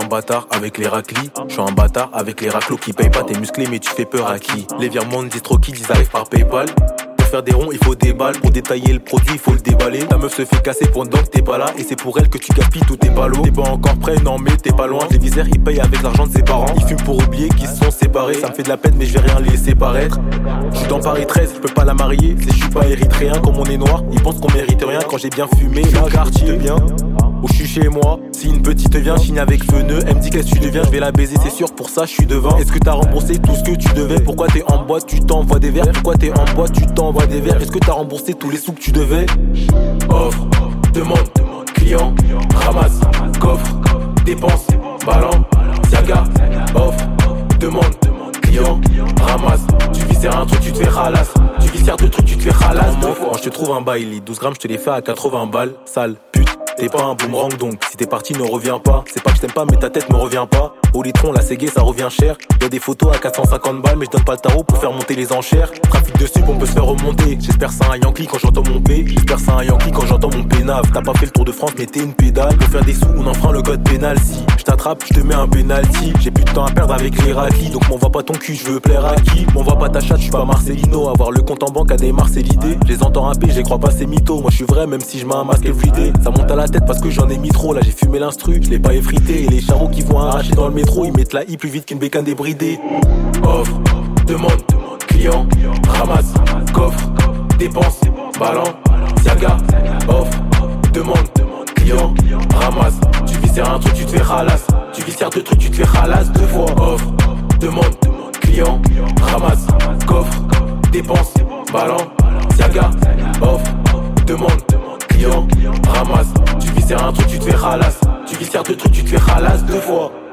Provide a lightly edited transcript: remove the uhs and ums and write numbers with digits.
bâtard avec les raclis. Je suis un bâtard avec les raclos qui payent pas. T'es musclé mais tu fais peur à qui? Les virements de DistroKid ils arrivent par Paypal. Pour faire des ronds il faut des balles. Pour détailler le produit il faut le déballer. Ta meuf se fait casser pendant que t'es pas là. Et c'est pour elle que tu gaspilles tous tes ballots. T'es pas encore prêt, non mais t'es pas loin. Les visères ils payent avec l'argent de ses parents. Ils fument pour oublier qu'ils se sont séparés. Ça me fait de la peine mais je vais rien laisser paraître. Je suis dans Paris 13, je peux pas la marier. C'est je suis pas érythréen comme on est noir. Ils pensent qu'on mérite rien quand j'ai bien fumé. Le quartier bien où je suis chez moi. Si une petite vient, chine avec feneux. Elle me dit qu'est-ce que tu deviens, je vais la baiser, c'est sûr, pour ça je suis devant. Est-ce que t'as remboursé tout ce que tu devais? Pourquoi t'es en boîte, tu t'envoies des verres? Pourquoi t'es en boîte, tu t'envoies des verres? Est-ce que t'as remboursé tous les sous que tu devais? Offre, demande, client, ramasse, coffre, dépense, ballon, Siaga. Offre, demande, client, ramasse. Tu viscères un truc, tu te fais ralasse. Tu viscères deux trucs, tu te fais ralasse. Quand je te trouve un bail, 12 grammes, je te les fais à 80 balles. Sale pute. T'es pas un boomerang donc, si t'es parti ne reviens pas. C'est pas que je t'aime pas mais ta tête me revient pas. Au litron, la séguée ça revient cher. Y'a des photos à 450 balles mais je donne pas le tarot pour faire monter les enchères. Trafic de sup, on peut se faire remonter. J'espère ça un Yankee quand j'entends mon P. J'espère ça un Yankee quand j'entends mon pénave. T'as pas fait le tour de France mais t'es une pédale. Pour faire des sous on enfreint le code pénal. Si je t'attrape, je te mets un penalty. J'ai plus de temps à perdre avec les raclis. Donc m'envoie pas ton cul, je veux plaire à qui? M'envoie pas ta chatte, je suis pas Marcelino. Avoir le compte en banque à démarrer c'est l'idée. Je les entends rapper, j'y crois pas c'est mytho. Moi je suis vrai même si je mets un masque everyday. Ça monte à la tête parce que j'en ai mis trop. Là j'ai fumé l'instru, je l'ai pas effrité. Et les charros qui vont arracher dans le métro, ils mettent la I plus vite qu'une bécane débridée. Offre, demande, client, ramasse, coffre, dépense, ballon, Siaga. Offre, demande, client, ramasse. Tu viscères un truc, tu te fais ralasse. Tu viscères deux trucs, tu te fais ralasse deux fois. Offre, demande, client, ramasse, coffre, dépense, ballon, Siaga. Offre, demande, client, ramasse. Tu viscères un truc, tu te fais ralasse. Tu viscères deux trucs, tu te fais ralasse deux fois.